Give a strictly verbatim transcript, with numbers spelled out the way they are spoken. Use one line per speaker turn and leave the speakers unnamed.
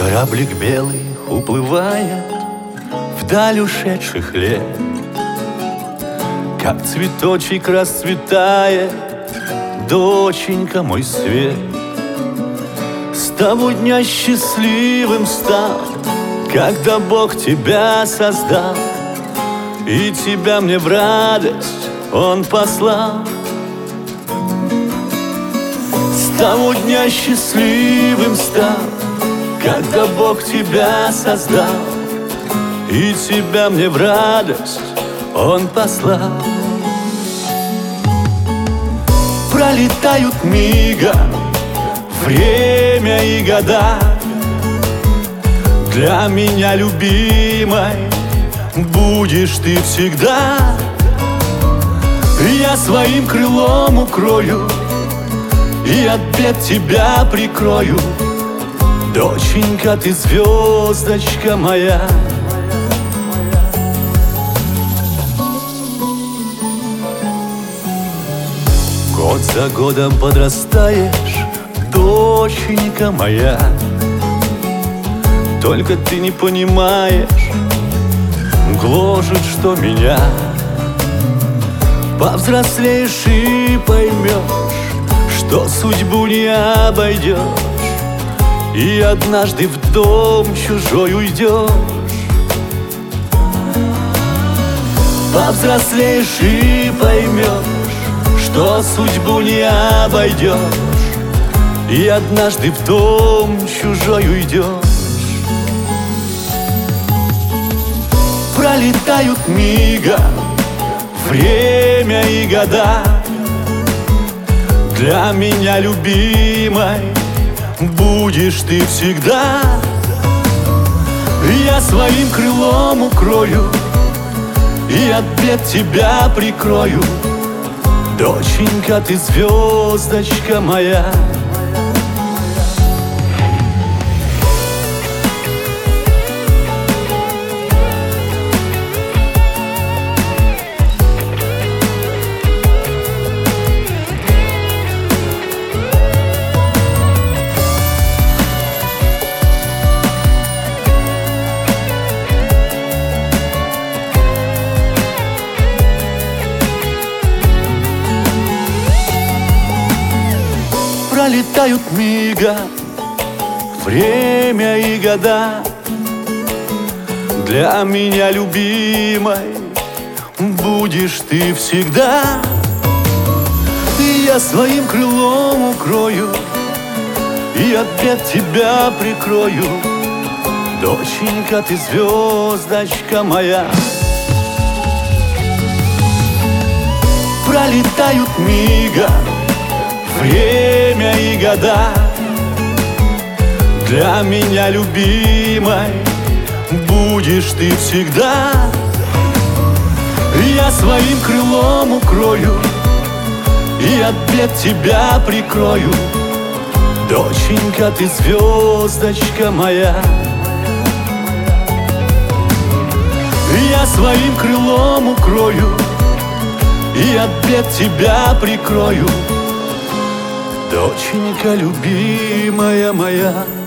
Кораблик белый уплывает вдаль ушедших лет, как цветочек расцветает, доченька, мой свет. С того дня счастливым стал, когда Бог тебя создал, и тебя мне в радость Он послал. С того дня счастливым стал, когда Бог тебя создал, и тебя мне в радость Он послал. Пролетают мигом время и года, для меня любимой будешь ты всегда. Я своим крылом укрою и от бед тебя прикрою, доченька, ты звездочка моя. Год за годом подрастаешь, доченька моя, только ты не понимаешь, гложет, что меня. Повзрослеешь и поймешь, что судьбу не обойдешь, и однажды в дом чужой уйдешь. Повзрослеешь и поймешь, что судьбу не обойдешь, и однажды в дом чужой уйдешь. Пролетают мигом время и года, для меня любимой будешь ты всегда. Я своим крылом укрою и от бед тебя прикрою, доченька, ты звездочка моя. Пролетают мига время и года, для меня любимой будешь ты всегда. И я своим крылом укрою и от бед тебя прикрою, доченька, ты звездочка моя. Пролетают мига время и года, для меня любимой будешь ты всегда. Я своим крылом укрою и от бед тебя прикрою, доченька, ты звездочка моя. Я своим крылом укрою и от бед тебя прикрою, доченька любимая моя.